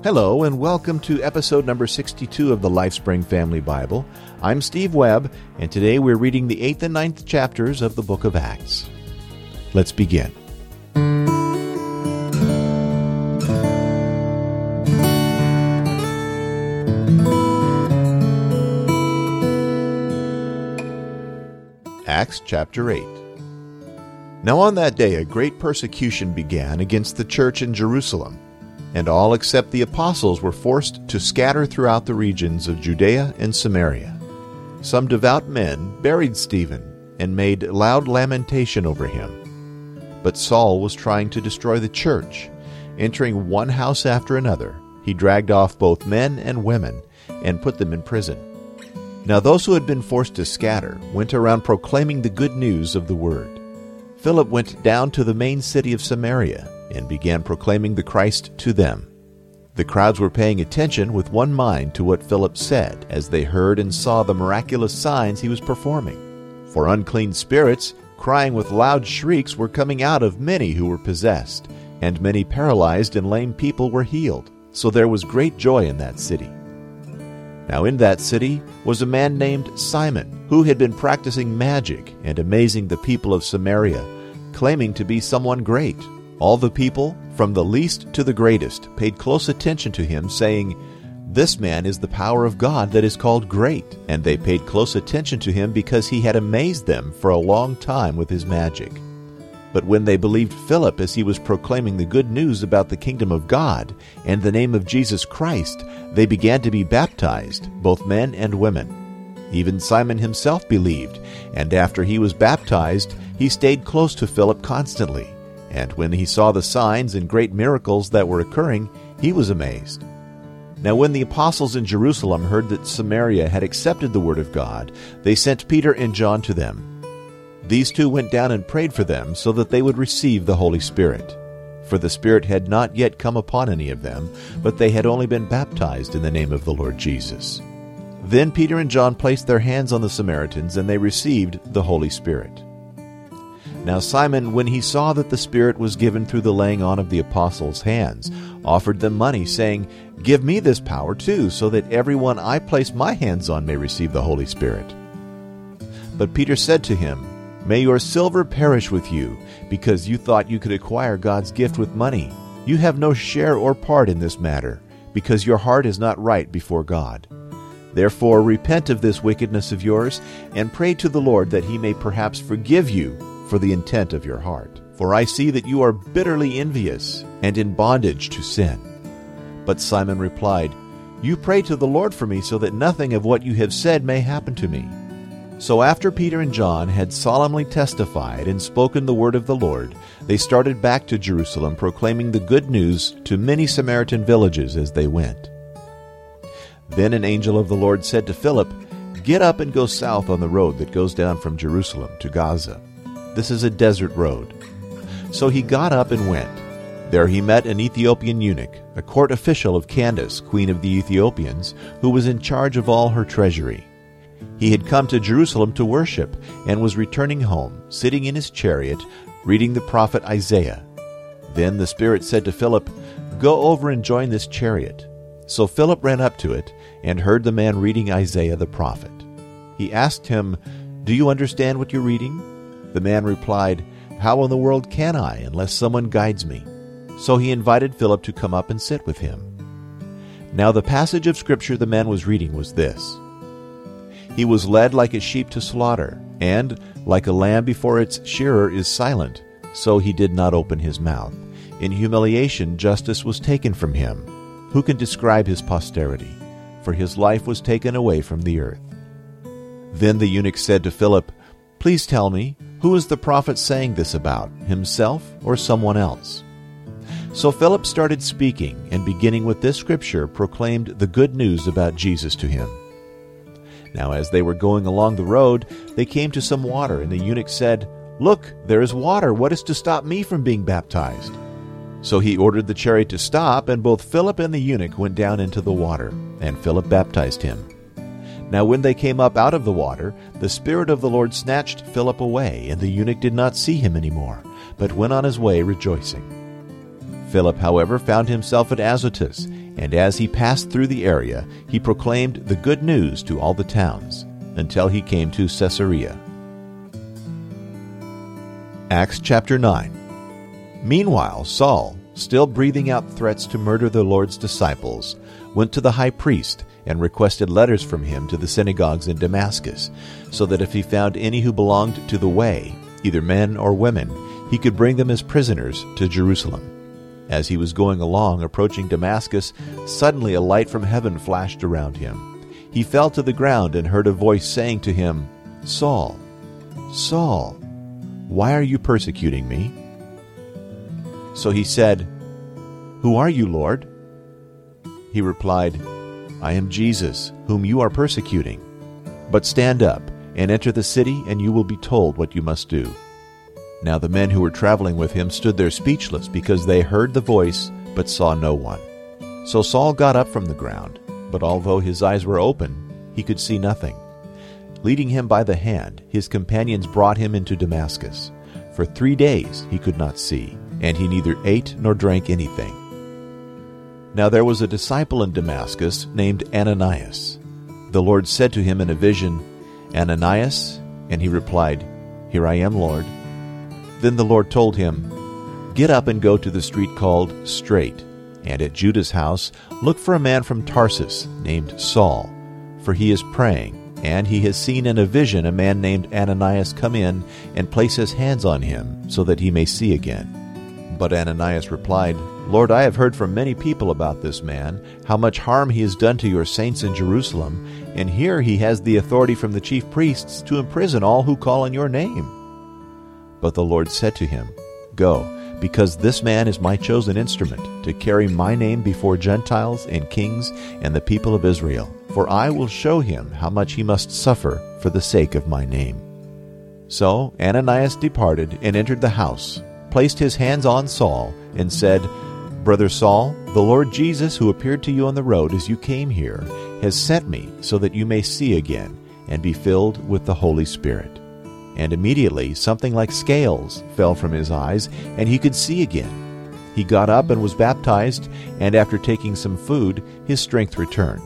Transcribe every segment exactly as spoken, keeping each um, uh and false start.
Hello, and welcome to episode number sixty-two of the LifeSpring Family Bible. I'm Steve Webb, and today we're reading the eighth and ninth chapters of the book of Acts. Let's begin. Acts chapter eight. Now on that day a great persecution began against the church in Jerusalem, and all except the apostles were forced to scatter throughout the regions of Judea and Samaria. Some devout men buried Stephen and made loud lamentation over him. But Saul was trying to destroy the church. Entering one house after another, he dragged off both men and women and put them in prison. Now those who had been forced to scatter went around proclaiming the good news of the word. Philip went down to the main city of Samaria and began proclaiming the Christ to them. The crowds were paying attention with one mind to what Philip said as they heard and saw the miraculous signs he was performing. For unclean spirits, crying with loud shrieks, were coming out of many who were possessed, and many paralyzed and lame people were healed. So there was great joy in that city. Now in that city was a man named Simon, who had been practicing magic and amazing the people of Samaria, claiming to be someone great. All the people, from the least to the greatest, paid close attention to him, saying, "This man is the power of God that is called great." And they paid close attention to him because he had amazed them for a long time with his magic. But when they believed Philip as he was proclaiming the good news about the kingdom of God and the name of Jesus Christ, they began to be baptized, both men and women. Even Simon himself believed, and after he was baptized, he stayed close to Philip constantly. And when he saw the signs and great miracles that were occurring, he was amazed. Now when the apostles in Jerusalem heard that Samaria had accepted the word of God, they sent Peter and John to them. These two went down and prayed for them so that they would receive the Holy Spirit. For the Spirit had not yet come upon any of them, but they had only been baptized in the name of the Lord Jesus. Then Peter and John placed their hands on the Samaritans, and they received the Holy Spirit. Now Simon, when he saw that the Spirit was given through the laying on of the apostles' hands, offered them money, saying, "Give me this power too, so that everyone I place my hands on may receive the Holy Spirit." But Peter said to him, "May your silver perish with you, because you thought you could acquire God's gift with money. You have no share or part in this matter, because your heart is not right before God. Therefore repent of this wickedness of yours, and pray to the Lord that he may perhaps forgive you for the intent of your heart. For I see that you are bitterly envious and in bondage to sin." But Simon replied, "You pray to the Lord for me, so that nothing of what you have said may happen to me." So after Peter and John had solemnly testified and spoken the word of the Lord, they started back to Jerusalem, proclaiming the good news to many Samaritan villages as they went. Then an angel of the Lord said to Philip, "Get up and go south on the road that goes down from Jerusalem to Gaza. This is a desert road." So he got up and went. There he met an Ethiopian eunuch, a court official of Candace, queen of the Ethiopians, who was in charge of all her treasury. He had come to Jerusalem to worship and was returning home, sitting in his chariot, reading the prophet Isaiah. Then the Spirit said to Philip, "Go over and join this chariot." So Philip ran up to it and heard the man reading Isaiah the prophet. He asked him, "Do you understand what you're reading?" The man replied, "How in the world can I, unless someone guides me?" So he invited Philip to come up and sit with him. Now the passage of Scripture the man was reading was this: "He was led like a sheep to slaughter, and like a lamb before its shearer is silent, so he did not open his mouth. In humiliation justice was taken from him. Who can describe his posterity? For his life was taken away from the earth." Then the eunuch said to Philip, "Please tell me, who is the prophet saying this about, himself or someone else?" So Philip started speaking, and beginning with this scripture, proclaimed the good news about Jesus to him. Now as they were going along the road, they came to some water, and the eunuch said, "Look, there is water. What is to stop me from being baptized?" So he ordered the chariot to stop, and both Philip and the eunuch went down into the water, and Philip baptized him. Now when they came up out of the water, the Spirit of the Lord snatched Philip away, and the eunuch did not see him any more, but went on his way rejoicing. Philip, however, found himself at Azotus, and as he passed through the area, he proclaimed the good news to all the towns, until he came to Caesarea. Acts chapter nine. Meanwhile, Saul, still breathing out threats to murder the Lord's disciples, went to the high priest and requested letters from him to the synagogues in Damascus, so that if he found any who belonged to the way, either men or women, he could bring them as prisoners to Jerusalem. As he was going along, approaching Damascus, suddenly a light from heaven flashed around him. He fell to the ground and heard a voice saying to him, "Saul, Saul, why are you persecuting me?" So he said, "Who are you, Lord?" He replied, "I am Jesus, whom you are persecuting. But stand up and enter the city, and you will be told what you must do." Now the men who were traveling with him stood there speechless, because they heard the voice but saw no one. So Saul got up from the ground, but although his eyes were open, he could see nothing. Leading him by the hand, his companions brought him into Damascus. For three days he could not see, and he neither ate nor drank anything. Now there was a disciple in Damascus named Ananias. The Lord said to him in a vision, "Ananias?" And he replied, "Here I am, Lord." Then the Lord told him, "Get up and go to the street called Straight, and at Judah's house look for a man from Tarsus named Saul, for he is praying, and he has seen in a vision a man named Ananias come in and place his hands on him, so that he may see again." But Ananias replied, "Lord, I have heard from many people about this man, how much harm he has done to your saints in Jerusalem, and here he has the authority from the chief priests to imprison all who call on your name." But the Lord said to him, "Go, because this man is my chosen instrument to carry my name before Gentiles and kings and the people of Israel, for I will show him how much he must suffer for the sake of my name." So Ananias departed and entered the house, placed his hands on Saul, and said, "Brother Saul, the Lord Jesus, who appeared to you on the road as you came here, has sent me so that you may see again and be filled with the Holy Spirit." And immediately something like scales fell from his eyes, and he could see again. He got up and was baptized, and after taking some food, his strength returned.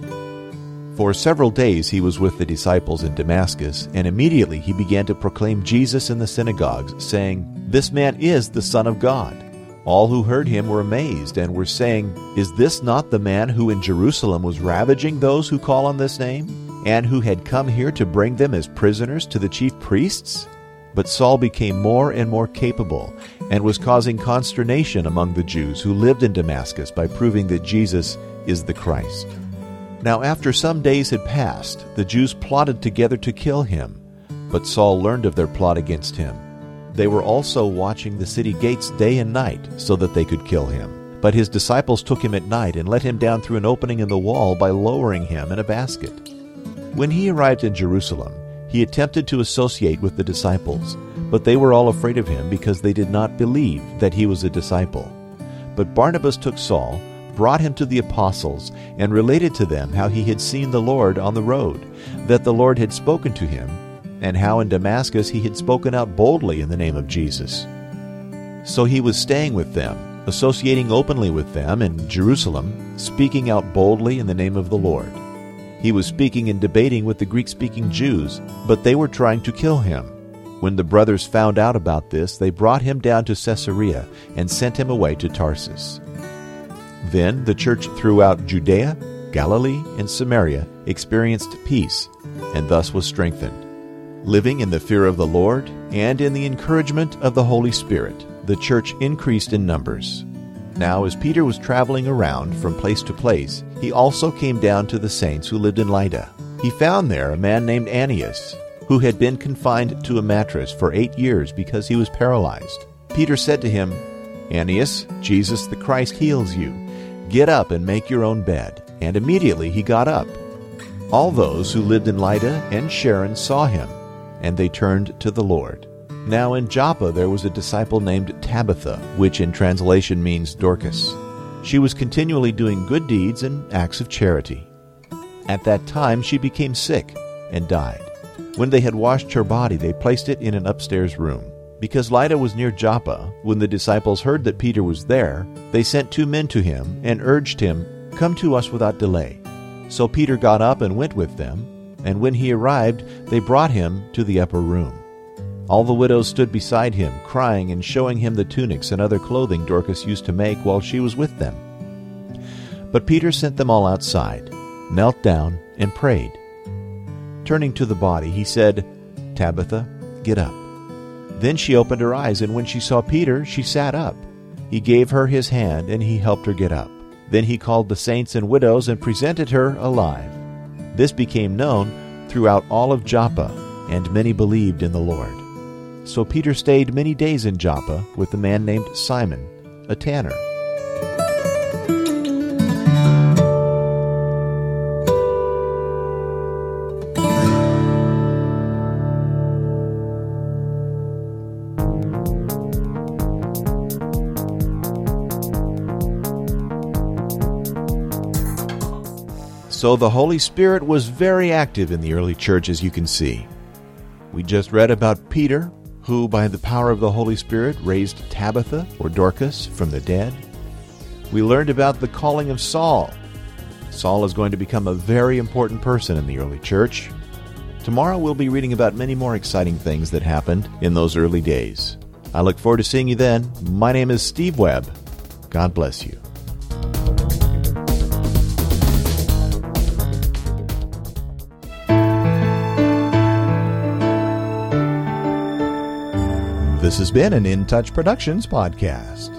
For several days he was with the disciples in Damascus, and immediately he began to proclaim Jesus in the synagogues, saying, "This man is the Son of God." All who heard him were amazed, and were saying, "Is this not the man who in Jerusalem was ravaging those who call on this name, and who had come here to bring them as prisoners to the chief priests?" But Saul became more and more capable, and was causing consternation among the Jews who lived in Damascus by proving that Jesus is the Christ. Now after some days had passed, the Jews plotted together to kill him, but Saul learned of their plot against him. They were also watching the city gates day and night, so that they could kill him. But his disciples took him at night and let him down through an opening in the wall by lowering him in a basket. When he arrived in Jerusalem, he attempted to associate with the disciples, but they were all afraid of him because they did not believe that he was a disciple. But Barnabas took Saul, brought him to the apostles, and related to them how he had seen the Lord on the road, that the Lord had spoken to him, and how in Damascus he had spoken out boldly in the name of Jesus. So he was staying with them, associating openly with them in Jerusalem, speaking out boldly in the name of the Lord. He was speaking and debating with the Greek-speaking Jews, but they were trying to kill him. When the brothers found out about this, they brought him down to Caesarea and sent him away to Tarsus. Then the church throughout Judea, Galilee, and Samaria experienced peace, and thus was strengthened. Living in the fear of the Lord and in the encouragement of the Holy Spirit, the church increased in numbers. Now as Peter was traveling around from place to place, he also came down to the saints who lived in Lydda. He found there a man named Aeneas, who had been confined to a mattress for eight years because he was paralyzed. Peter said to him, "Aeneas, Jesus the Christ heals you. Get up and make your own bed." And immediately he got up. All those who lived in Lydda and Sharon saw him, and they turned to the Lord. Now in Joppa there was a disciple named Tabitha, which in translation means Dorcas. She was continually doing good deeds and acts of charity. At that time she became sick and died. When they had washed her body, they placed it in an upstairs room. Because Lydda was near Joppa, when the disciples heard that Peter was there, they sent two men to him and urged him, "Come to us without delay." So Peter got up and went with them, and when he arrived, they brought him to the upper room. All the widows stood beside him, crying and showing him the tunics and other clothing Dorcas used to make while she was with them. But Peter sent them all outside, knelt down, and prayed. Turning to the body, he said, "Tabitha, get up." Then she opened her eyes, and when she saw Peter, she sat up. He gave her his hand, and he helped her get up. Then he called the saints and widows and presented her alive. This became known throughout all of Joppa, and many believed in the Lord. So Peter stayed many days in Joppa with a man named Simon, a tanner. So the Holy Spirit was very active in the early church, as you can see. We just read about Peter, who by the power of the Holy Spirit raised Tabitha, or Dorcas, from the dead. We learned about the calling of Saul. Saul is going to become a very important person in the early church. Tomorrow we'll be reading about many more exciting things that happened in those early days. I look forward to seeing you then. My name is Steve Webb. God bless you. This has been an In Touch Productions podcast.